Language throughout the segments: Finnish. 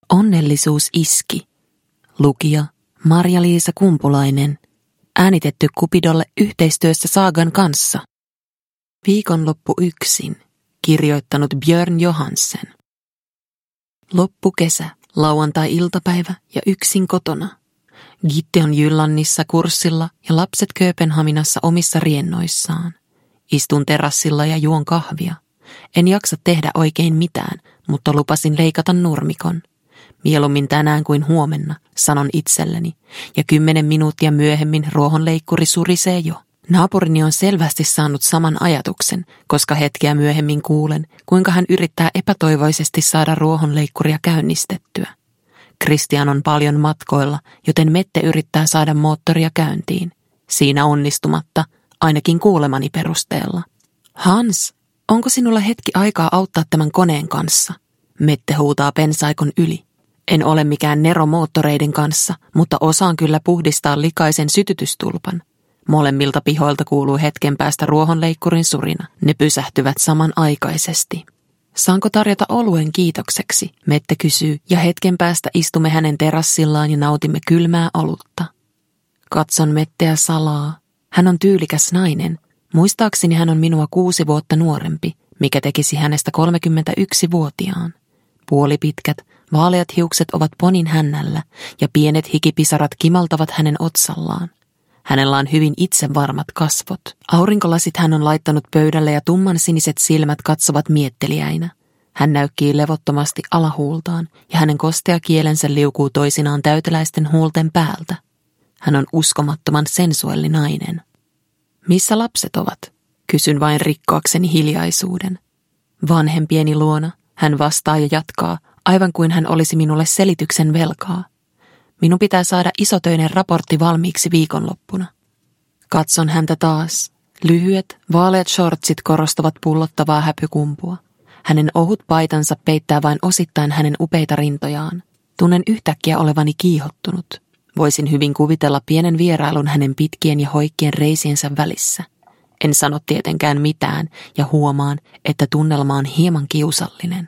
Onnellisuus iski. Lukija Marja-Liisa Kumpulainen. Äänitetty Cupidolle yhteistyössä Saagan kanssa. Viikonloppu yksin. Kirjoittanut Björn Johansen. Loppukesä, lauantai-iltapäivä ja yksin kotona. Gitte on Jyllannissa kurssilla ja lapset Kööpenhaminassa omissa riennoissaan. Istun terassilla ja juon kahvia. En jaksa tehdä oikein mitään, mutta lupasin leikata nurmikon. Mieluummin tänään kuin huomenna, sanon itselleni, ja 10 minuuttia myöhemmin ruohonleikkuri surisee jo. Naapurini on selvästi saanut saman ajatuksen, koska hetkeä myöhemmin kuulen, kuinka hän yrittää epätoivoisesti saada ruohonleikkuria käynnistettyä. Christian on paljon matkoilla, joten Mette yrittää saada moottoria käyntiin. Siinä onnistumatta, ainakin kuulemani perusteella. Hans, onko sinulla hetki aikaa auttaa tämän koneen kanssa? Mette huutaa pensaikon yli. En ole mikään nero moottoreiden kanssa, mutta osaan kyllä puhdistaa likaisen sytytystulpan. Molemmilta pihoilta kuuluu hetken päästä ruohonleikkurin surina. Ne pysähtyvät samanaikaisesti. Saanko tarjota oluen kiitokseksi? Mette kysyy, ja hetken päästä istumme hänen terassillaan ja nautimme kylmää olutta. Katson Metteä salaa. Hän on tyylikäs nainen. Muistaakseni hän on minua 6 vuotta nuorempi, mikä tekisi hänestä 31-vuotiaan. Puolipitkät, vaaleat hiukset ovat ponin hännällä ja pienet hikipisarat kimaltavat hänen otsallaan. Hänellä on hyvin itsevarmat kasvot. Aurinkolasit hän on laittanut pöydälle ja tummansiniset silmät katsovat mietteliäinä. Hän näykkii levottomasti alahuultaan ja hänen kostea kielensä liukuu toisinaan täyteläisten huulten päältä. Hän on uskomattoman sensuelli nainen. Missä lapset ovat? Kysyn vain rikkoakseni hiljaisuuden. Vanhempieni luona, hän vastaa ja jatkaa, aivan kuin hän olisi minulle selityksen velkaa. Minun pitää saada isotöinen raportti valmiiksi viikonloppuna. Katson häntä taas. Lyhyet, vaaleat shortsit korostavat pullottavaa häpykumpua. Hänen ohut paitansa peittää vain osittain hänen upeita rintojaan. Tunnen yhtäkkiä olevani kiihottunut. Voisin hyvin kuvitella pienen vierailun hänen pitkien ja hoikkien reisiensä välissä. En sano tietenkään mitään ja huomaan, että tunnelma on hieman kiusallinen.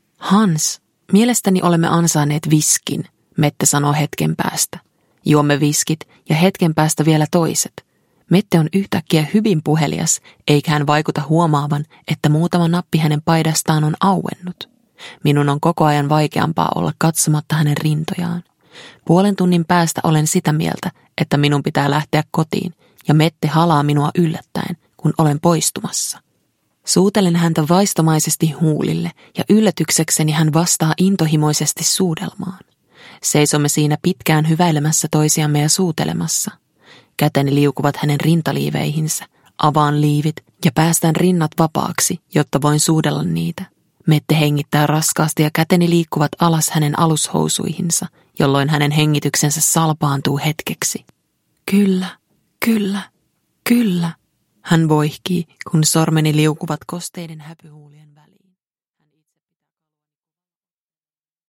Hans, mielestäni olemme ansainneet viskin, Mette sanoo hetken päästä. Juomme viskit ja hetken päästä vielä toiset. Mette on yhtäkkiä hyvin puhelias, eikä hän vaikuta huomaavan, että muutama nappi hänen paidastaan on auennut. Minun on koko ajan vaikeampaa olla katsomatta hänen rintojaan. 0,5 tunnin päästä olen sitä mieltä, että minun pitää lähteä kotiin, ja Mette halaa minua yllättäen, kun olen poistumassa. Suutelen häntä vaistomaisesti huulille, ja yllätyksekseni hän vastaa intohimoisesti suudelmaan. Seisomme siinä pitkään hyväilemässä toisiamme ja suutelemassa. Käteni liukuvat hänen rintaliiveihinsä, avaan liivit ja päästän rinnat vapaaksi, jotta voin suudella niitä. Mette hengittää raskaasti ja käteni liikkuvat alas hänen alushousuihinsa, jolloin hänen hengityksensä salpaantuu hetkeksi. Kyllä, kyllä, kyllä, hän voihkii, kun sormeni liukuvat kosteiden häpyhuulien